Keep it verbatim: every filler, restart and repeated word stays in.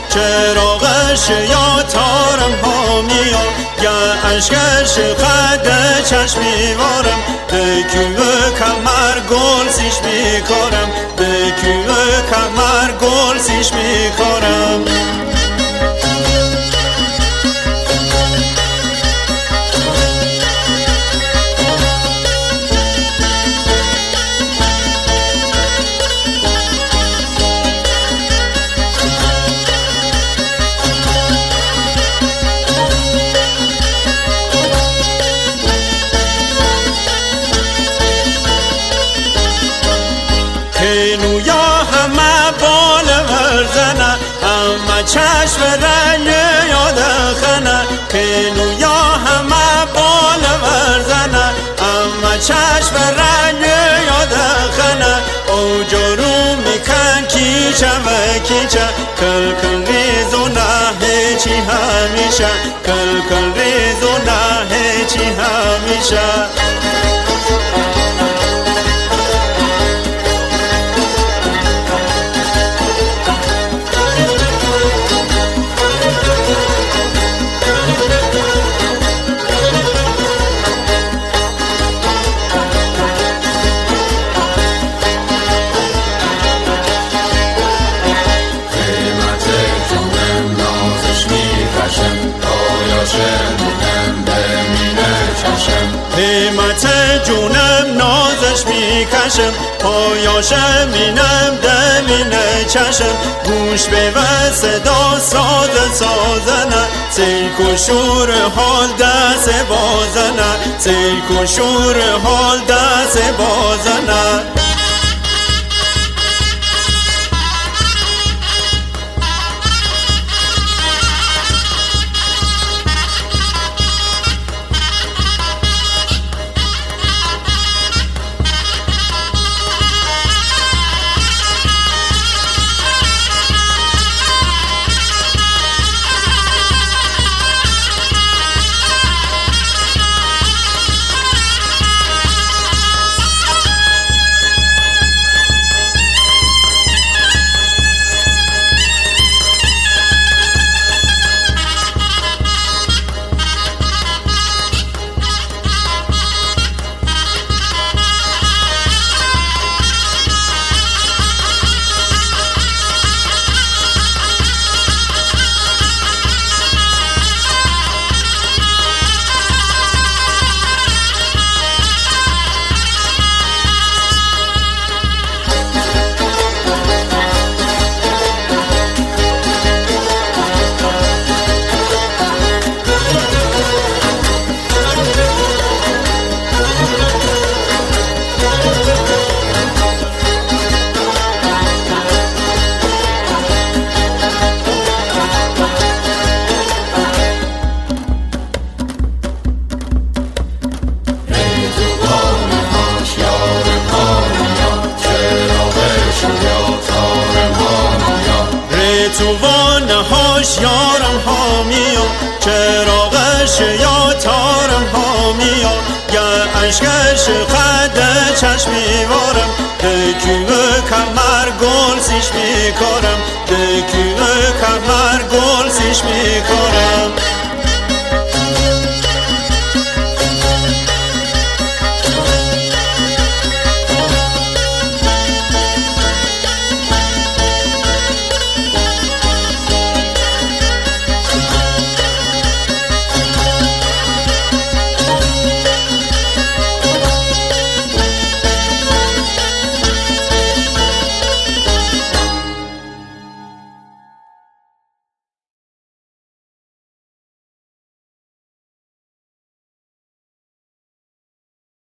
چراغش یا تارم ها میاد یا اشکش قد چشمی وارم به کوه کمر گل سیش میکارم به کوه کمر گل سیش میکارم اینو یا همه بال ورزنه همه چشم رنگ یاد خنه اینو یا همه بال ورزنه همه چشم رنگ یاد خنه او جارو میکن کیچه و کیچه کل کل ریزو نه هیچی همیشه کل کل ریزو نه هیچی همیشه قیمت جونم نازش میکشم پایاش مینم دمینه چشم گوش به و صدا ساز سازنه سیک و شور حال دست بازنه سیک و شور حال دست بازنه تو وانه هاش یارم ها میاد چراغش یا تارم ها میاد یا اشکش قد چشمی وارم به کوه کمر گل سیش میکارم به کوه کمر گل سیش میکارم